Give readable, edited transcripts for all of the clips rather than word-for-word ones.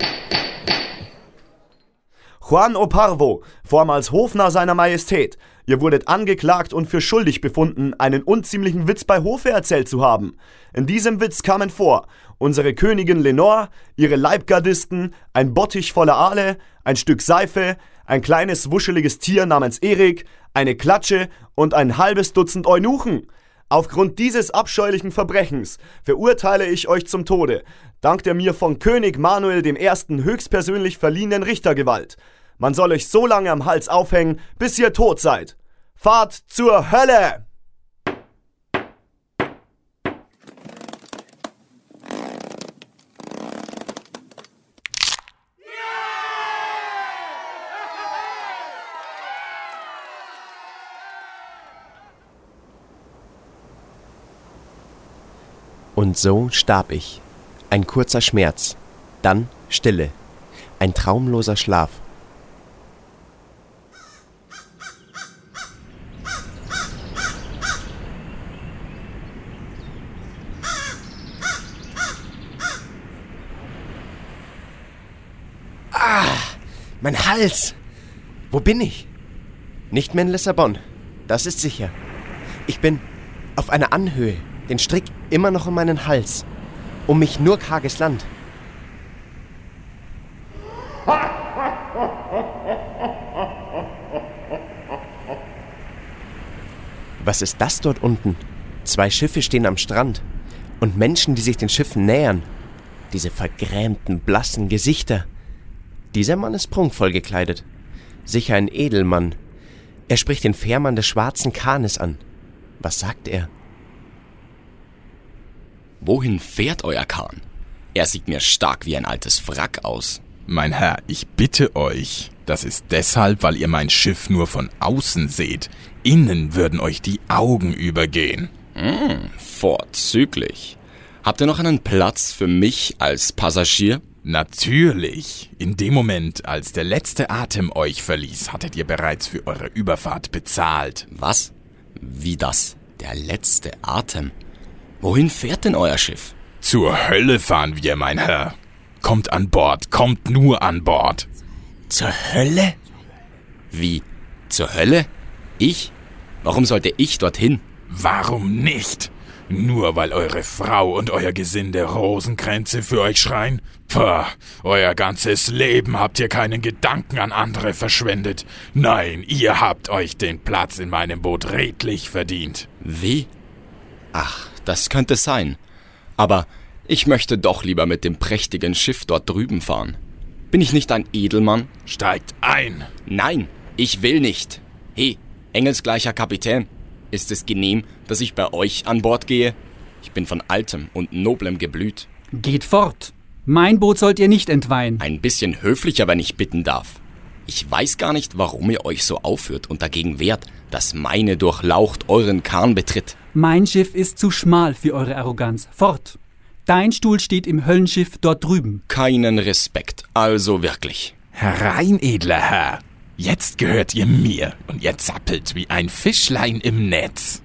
Juan Oparvo, vormals Hofnarr seiner Majestät, ihr wurdet angeklagt und für schuldig befunden, einen unziemlichen Witz bei Hofe erzählt zu haben. In diesem Witz kamen vor unsere Königin Lenore, ihre Leibgardisten, ein Bottich voller Aale, ein Stück Seife, ein kleines wuscheliges Tier namens Erik, eine Klatsche und ein halbes Dutzend Eunuchen. Aufgrund dieses abscheulichen Verbrechens verurteile ich euch zum Tode, dank der mir von König Manuel I. höchstpersönlich verliehenen Richtergewalt. Man soll euch so lange am Hals aufhängen, bis ihr tot seid. Fahrt zur Hölle! Und so starb ich. Ein kurzer Schmerz, dann Stille, ein traumloser Schlaf. Mein Hals! Wo bin ich? Nicht mehr in Lissabon, das ist sicher. Ich bin auf einer Anhöhe, den Strick immer noch um meinen Hals. Um mich nur karges Land. Was ist das dort unten? 2 Schiffe stehen am Strand. Und Menschen, die sich den Schiffen nähern. Diese vergrämten, blassen Gesichter. Dieser Mann ist prunkvoll gekleidet. Sicher ein Edelmann. Er spricht den Fährmann des Schwarzen Kahnes an. Was sagt er? Wohin fährt euer Kahn? Er sieht mir stark wie ein altes Wrack aus. Mein Herr, ich bitte euch, das ist deshalb, weil ihr mein Schiff nur von außen seht. Innen würden euch die Augen übergehen. Vorzüglich. Habt ihr noch einen Platz für mich als Passagier? Natürlich. In dem Moment, als der letzte Atem euch verließ, hattet ihr bereits für eure Überfahrt bezahlt. Was? Wie das? Der letzte Atem? Wohin fährt denn euer Schiff? Zur Hölle fahren wir, mein Herr. Kommt an Bord, kommt nur an Bord. Zur Hölle? Wie? Zur Hölle? Ich? Warum sollte ich dorthin? Warum nicht? Nur weil eure Frau und euer Gesinde Rosenkränze für euch schreien? Pah, euer ganzes Leben habt ihr keinen Gedanken an andere verschwendet. Nein, ihr habt euch den Platz in meinem Boot redlich verdient. Wie? Ach, das könnte sein. Aber ich möchte doch lieber mit dem prächtigen Schiff dort drüben fahren. Bin ich nicht ein Edelmann? Steigt ein! Nein, ich will nicht. Hey, engelsgleicher Kapitän, ist es genehm, dass ich bei euch an Bord gehe? Ich bin von altem und noblem Geblüt. Geht fort. Mein Boot sollt ihr nicht entweihen. Ein bisschen höflicher, wenn ich bitten darf. Ich weiß gar nicht, warum ihr euch so aufführt und dagegen wehrt, dass meine Durchlaucht euren Kahn betritt. Mein Schiff ist zu schmal für eure Arroganz. Fort. Dein Stuhl steht im Höllenschiff dort drüben. Keinen Respekt, also wirklich. Herein, edler Herr. Jetzt gehört ihr mir und ihr zappelt wie ein Fischlein im Netz.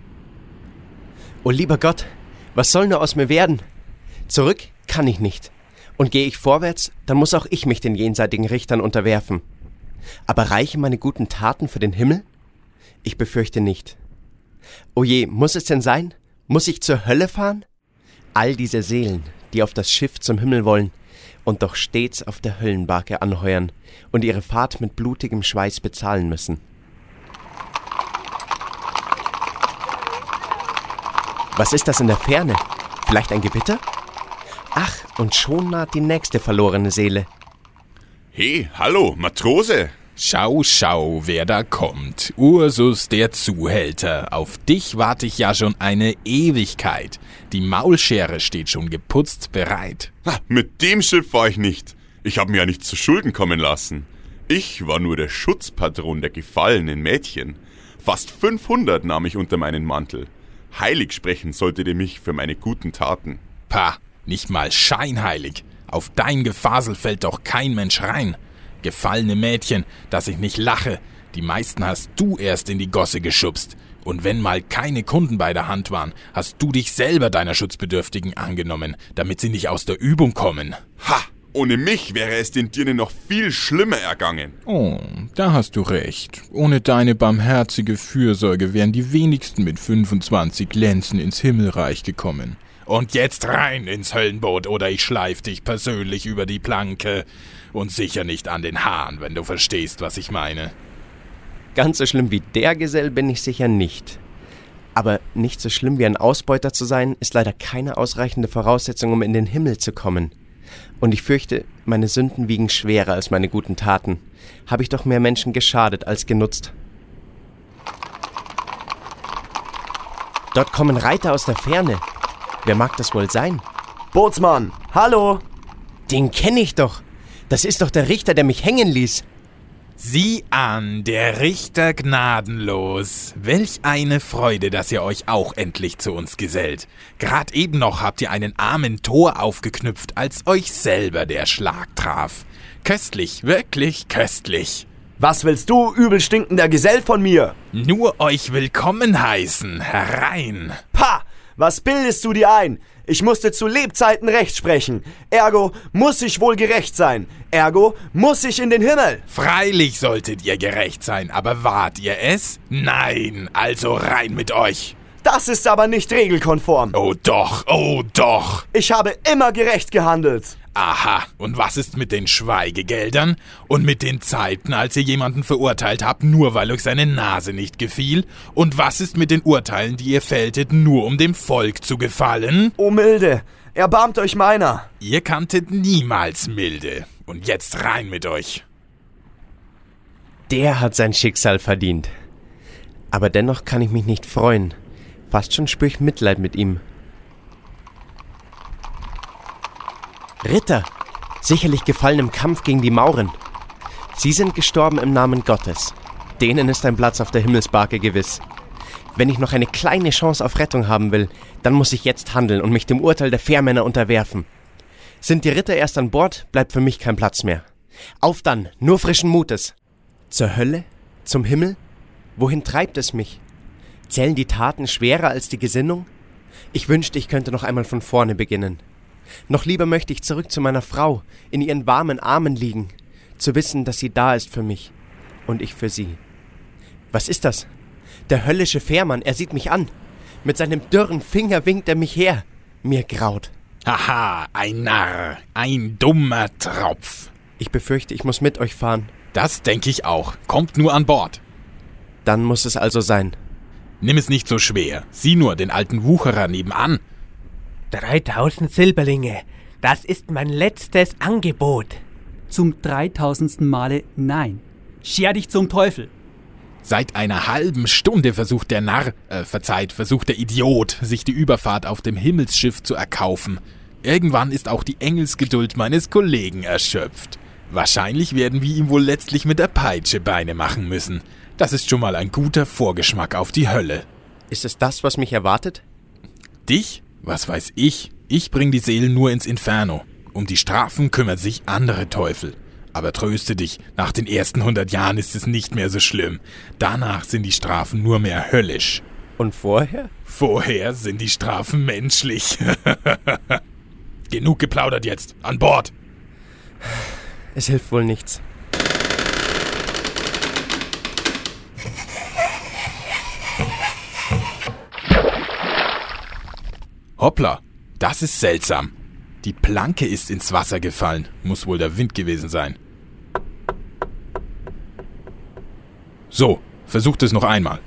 Oh lieber Gott, was soll nur aus mir werden? Zurück kann ich nicht. Und gehe ich vorwärts, dann muss auch ich mich den jenseitigen Richtern unterwerfen. Aber reichen meine guten Taten für den Himmel? Ich befürchte nicht. O je, muss es denn sein? Muss ich zur Hölle fahren? All diese Seelen, die auf das Schiff zum Himmel wollen und doch stets auf der Höllenbarke anheuern und ihre Fahrt mit blutigem Schweiß bezahlen müssen. Was ist das in der Ferne? Vielleicht ein Gewitter? Ach, und schon naht die nächste verlorene Seele. Hey, hallo, Matrose! Schau, schau, wer da kommt. Ursus der Zuhälter. Auf dich warte ich ja schon eine Ewigkeit. Die Maulschere steht schon geputzt bereit. Mit dem Schiff war ich nicht. Ich habe mir ja nichts zu Schulden kommen lassen. Ich war nur der Schutzpatron der gefallenen Mädchen. Fast 500 nahm ich unter meinen Mantel. Heilig sprechen solltet ihr mich für meine guten Taten. Pah, nicht mal scheinheilig. Auf dein Gefasel fällt doch kein Mensch rein. Gefallene Mädchen, dass ich nicht lache. Die meisten hast du erst in die Gosse geschubst. Und wenn mal keine Kunden bei der Hand waren, hast du dich selber deiner Schutzbedürftigen angenommen, damit sie nicht aus der Übung kommen. Ha! Ohne mich wäre es den Dirnen noch viel schlimmer ergangen. Oh, da hast du recht. Ohne deine barmherzige Fürsorge wären die wenigsten mit 25 Lenzen ins Himmelreich gekommen. Und jetzt rein ins Höllenboot oder ich schleif dich persönlich über die Planke. Und sicher nicht an den Haaren, wenn du verstehst, was ich meine. Ganz so schlimm wie der Gesell bin ich sicher nicht. Aber nicht so schlimm wie ein Ausbeuter zu sein, ist leider keine ausreichende Voraussetzung, um in den Himmel zu kommen. Und ich fürchte, meine Sünden wiegen schwerer als meine guten Taten. Habe ich doch mehr Menschen geschadet als genutzt. Dort kommen Reiter aus der Ferne. Wer mag das wohl sein? Bootsmann, hallo! Den kenne ich doch. Das ist doch der Richter, der mich hängen ließ. Sieh an, der Richter gnadenlos. Welch eine Freude, dass ihr euch auch endlich zu uns gesellt. Grad eben noch habt ihr einen armen Tor aufgeknüpft, als euch selber der Schlag traf. Köstlich, wirklich köstlich. Was willst du, übelstinkender Gesell von mir? Nur euch willkommen heißen, herein. Pah! Was bildest du dir ein? Ich musste zu Lebzeiten Recht sprechen. Ergo muss ich wohl gerecht sein. Ergo muss ich in den Himmel. Freilich solltet ihr gerecht sein, aber wart ihr es? Nein, also rein mit euch. Das ist aber nicht regelkonform. Oh doch, oh doch. Ich habe immer gerecht gehandelt. Aha, und was ist mit den Schweigegeldern? Und mit den Zeiten, als ihr jemanden verurteilt habt, nur weil euch seine Nase nicht gefiel? Und was ist mit den Urteilen, die ihr fälltet, nur um dem Volk zu gefallen? O Milde, erbarmt euch meiner. Ihr kanntet niemals Milde. Und jetzt rein mit euch. Der hat sein Schicksal verdient. Aber dennoch kann ich mich nicht freuen. Fast schon spüre ich Mitleid mit ihm. Ritter, sicherlich gefallen im Kampf gegen die Mauren. Sie sind gestorben im Namen Gottes. Denen ist ein Platz auf der Himmelsbarke gewiss. Wenn ich noch eine kleine Chance auf Rettung haben will, dann muss ich jetzt handeln und mich dem Urteil der Fährmänner unterwerfen. Sind die Ritter erst an Bord, bleibt für mich kein Platz mehr. Auf dann, nur frischen Mutes. Zur Hölle? Zum Himmel? Wohin treibt es mich? Zählen die Taten schwerer als die Gesinnung? Ich wünschte, ich könnte noch einmal von vorne beginnen. Noch lieber möchte ich zurück zu meiner Frau, in ihren warmen Armen liegen, zu wissen, dass sie da ist für mich und ich für sie. Was ist das? Der höllische Fährmann, er sieht mich an. Mit seinem dürren Finger winkt er mich her. Mir graut. Haha, ein Narr, ein dummer Tropf. Ich befürchte, ich muss mit euch fahren. Das denke ich auch. Kommt nur an Bord. Dann muss es also sein. Nimm es nicht so schwer. Sieh nur den alten Wucherer nebenan. 3000 Silberlinge. Das ist mein letztes Angebot. Zum 3000. Male nein. Scher dich zum Teufel. Seit einer halben Stunde versucht der versucht der Idiot, sich die Überfahrt auf dem Himmelsschiff zu erkaufen. Irgendwann ist auch die Engelsgeduld meines Kollegen erschöpft. Wahrscheinlich werden wir ihm wohl letztlich mit der Peitsche Beine machen müssen. Das ist schon mal ein guter Vorgeschmack auf die Hölle. Ist es das, was mich erwartet? Dich? Was weiß ich? Ich bring die Seelen nur ins Inferno. Um die Strafen kümmert sich andere Teufel. Aber tröste dich, nach den ersten 100 Jahren ist es nicht mehr so schlimm. Danach sind die Strafen nur mehr höllisch. Und vorher? Vorher sind die Strafen menschlich. Genug geplaudert jetzt. An Bord! Es hilft wohl nichts. Hoppla, das ist seltsam. Die Planke ist ins Wasser gefallen. Muss wohl der Wind gewesen sein. So, versucht es noch einmal.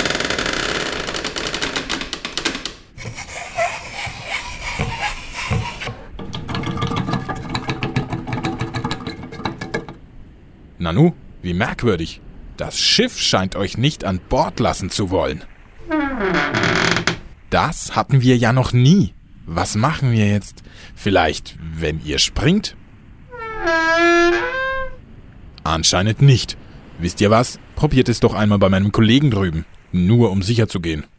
Nanu, wie merkwürdig. Das Schiff scheint euch nicht an Bord lassen zu wollen. Das hatten wir ja noch nie. Was machen wir jetzt? Vielleicht, wenn ihr springt? Anscheinend nicht. Wisst ihr was? Probiert es doch einmal bei meinem Kollegen drüben. Nur um sicher zu gehen.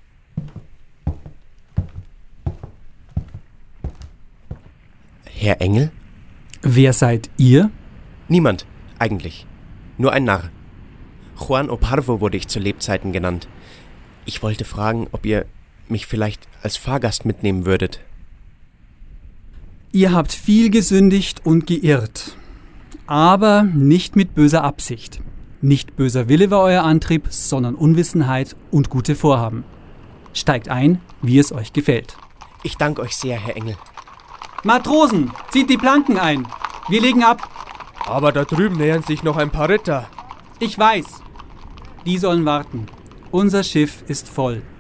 Herr Engel? Wer seid ihr? Niemand, eigentlich. Nur ein Narr. Juan Oparvo wurde ich zu Lebzeiten genannt. Ich wollte fragen, ob ihr mich vielleicht als Fahrgast mitnehmen würdet. Ihr habt viel gesündigt und geirrt, aber nicht mit böser Absicht. Nicht böser Wille war euer Antrieb, sondern Unwissenheit und gute Vorhaben. Steigt ein, wie es euch gefällt. Ich danke euch sehr, Herr Engel. Matrosen, zieht die Planken ein. Wir legen ab. Aber da drüben nähern sich noch ein paar Ritter. Ich weiß. Die sollen warten. Unser Schiff ist voll.